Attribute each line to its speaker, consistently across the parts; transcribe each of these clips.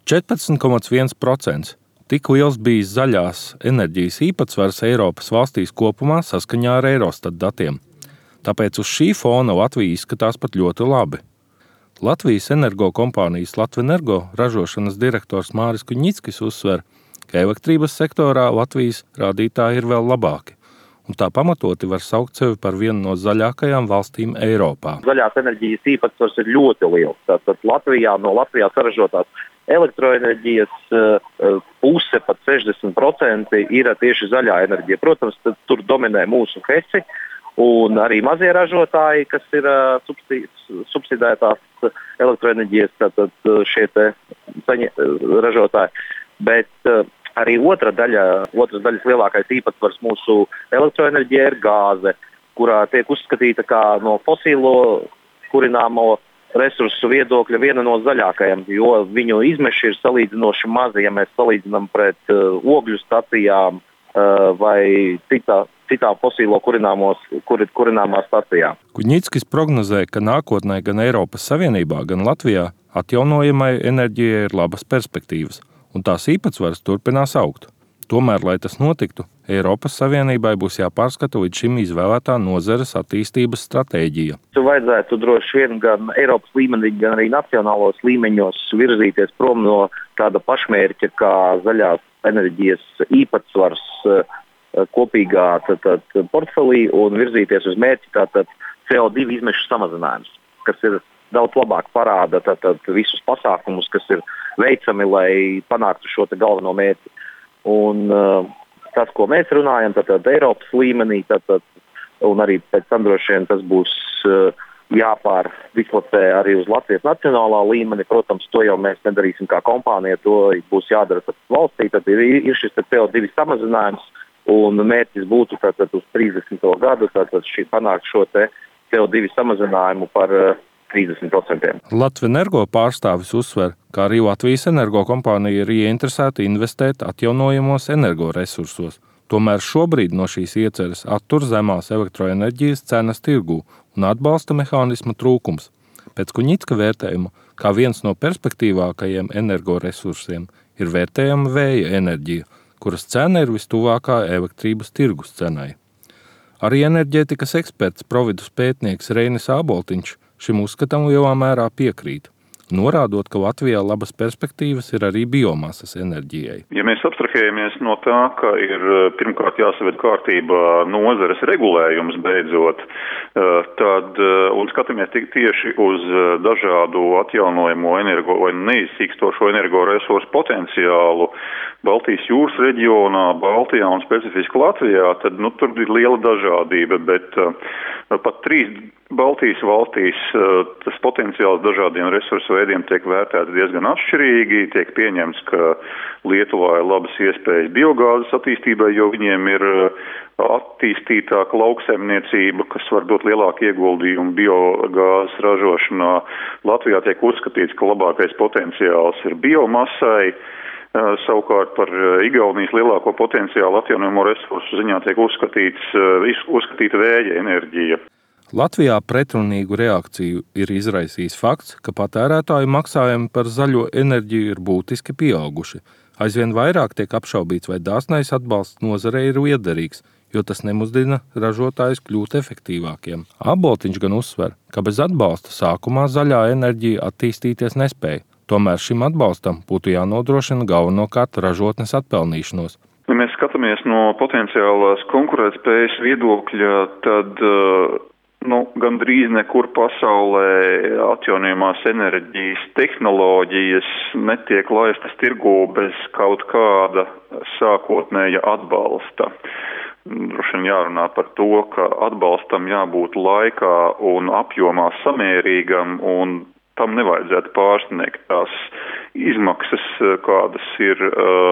Speaker 1: 14,1%. Tik liels bijis zaļās enerģijas īpatsvars Eiropas valstīs kopumā saskaņā ar Eurostat datiem. Tāpēc uz šī fona Latvija izskatās pat ļoti labi. Latvijas energokompānijas Latvenergo ražošanas direktors Māris Kuņickis uzsver, ka elektrības sektorā Latvijas rādītāji ir vēl labāki. Un tā pamatoti var saukt sevi par vienu no zaļākajām valstīm Eiropā.
Speaker 2: Zaļās enerģijas īpatsvars ir ļoti liels. Tātad no Latvijā saražotās elektroenerģijas puse, pat 60% ir tieši zaļā enerģija. Protams, tur dominē mūsu HESI un arī mazie ražotāji, kas ir subsidētās elektroenerģijas, tātad šie ražotāji. Bet arī otras daļas lielākais īpatsvars mūsu elektroenerģijā ir gāze, kurā tiek uzskatīta kā no fosilo kurināmo resursu viedokļa viena no zaļākajām, jo viņu izmeši ir salīdzinoši mazi, ja mēs salīdzinām pret ogļu stacijām vai citām fosilo kurināmā stacijām.
Speaker 1: Kuņickis prognozē, ka nākotnē gan Eiropas Savienībā, gan Latvijā atjaunojamai enerģijai ir labas perspektīvas, un tās īpatsvars turpinās augt. Tomēr, lai tas notiktu, Eiropas Savienībai būs jāpārskata līdz šim izvēlētā nozares attīstības stratēģija.
Speaker 2: Vajadzētu droši vien gan Eiropas līmenī, gan arī nacionālos līmeņos virzīties prom no tāda pašmērķa, kā zaļās enerģijas īpatsvars kopīgā portfelī un virzīties uz mērķi tātad CO2 izmešu samazinājums, kas ir daudz labāk parāda visus pasākumus, kas ir veicami, lai panāktu šo galveno mērķi. Un tas, ko mēs runājam, Eiropas līmenī, un arī pēc tam droši vien tas būs jāpārdislocē arī uz Latvijas nacionālā līmeni. Protams, to jau mēs nedarīsim kā kompānija, to būs jādara valstī. Tad ir šis CO2 samazinājums, un mērķis būtu uz 30. gadu panākt šo CO2 samazinājumu par 30%.
Speaker 1: Latvenergo pārstāvis uzsver, ka arī Latvijas energokompānija ir ieinteresēta investēt atjaunojamos energoresursos. Tomēr šobrīd no šīs ieceres attur zemās elektroenerģijas cenas tirgū un atbalsta mehānisma trūkums. Pēc Kuņicka vērtējuma, kā viens no perspektīvākajiem energoresursiem, ir vērtējama vēja enerģija, kuras cena ir vistuvākā elektrības tirgus cenai. Arī enerģētikas eksperts Providus pētnieks Reinis Āboltiņš šim uzskatam lielā mērā piekrīt, norādot, ka Latvijā labas perspektīvas ir arī biomasas enerģijai.
Speaker 3: Ja mēs abstrahējamies no tā, ka ir pirmkārt jāsaved kārtībā nozares regulējums beidzot, tad un skatāmies tieši uz dažādu atjaunojamo energo vai neizsīkstošo energoresursu potenciālu Baltijas jūras reģionā, Baltijā un specifiski Latvijā, tad tur ir liela dažādība, bet pat 3 Baltijas valstīs tas potenciāls dažādiem resursu veidiem tiek vērtēts diezgan atšķirīgi. Tiek pieņemts, ka Lietuvā ir labas iespējas biogāzes attīstībai, jo viņiem ir attīstītāka lauksaimniecība, kas var dot lielāku ieguldījumu biogāzes ražošanā. Latvijā tiek uzskatīts, ka labākais potenciāls ir biomasai. Savukārt par Igaunijas lielāko potenciālu atjaunojamo resursu ziņā tiek uzskatīta vēja enerģija.
Speaker 1: Latvijā pretrunīgu reakciju ir izraisījis fakts, ka patērētāju maksājumi par zaļo enerģiju ir būtiski pieauguši. Aizvien vairāk tiek apšaubīts, vai dāsnais atbalsts nozarei ir liederīgs, jo tas nemudina ražotājus kļūt efektīvākiem. Āboltiņš gan uzsver, ka bez atbalsta sākumā zaļā enerģija attīstīties nespēja. Tomēr šim atbalstam būtu jānodrošina galvenokārt ražotnes atpelnīšanos.
Speaker 3: Ja mēs skatāmies no potenciālās konkurētspējas viedokļa, tad gandrīz nekur pasaulē atjaunojamās enerģijas tehnoloģijas netiek laistas tirgū bez kaut kāda sākotnēja atbalsta. Droši vien jārunā par to, ka atbalstam jābūt laikā un apjomā samērīgam, un tam nevajadzētu pārsniegt tās izmaksas, kādas ir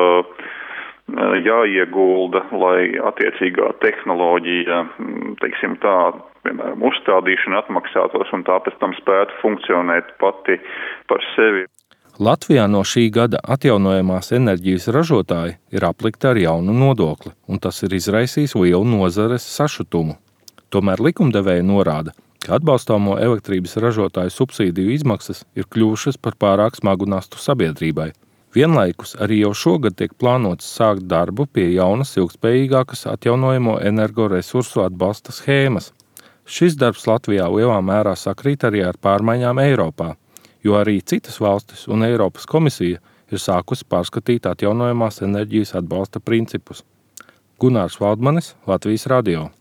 Speaker 3: jāiegulda, lai attiecīgā tehnoloģija, piemēram, uzstādīšana atmaksātos un tā pēc tam spētu funkcionēt pati par sevi.
Speaker 1: Latvijā no šī gada atjaunojamās enerģijas ražotāji ir aplikti ar jaunu nodokli, un tas ir izraisījis lielu nozares sašutumu. Tomēr likumdevēji norāda, ka atbalstāmo elektrības ražotāju subsīdiju izmaksas ir kļuvušas par pārāk smagu nastu sabiedrībai. Vienlaikus arī jau šogad tiek plānots sākt darbu pie jaunas, ilgspējīgākas atjaunojamo energoresursu atbalsta schēmas. Šis darbs Latvijā lielā mērā sakrīt arī ar pārmaiņām Eiropā, jo arī citas valstis un Eiropas komisija ir sākusi pārskatīt atjaunojamās enerģijas atbalsta principus. Gunārs Valdmanis, Latvijas radio.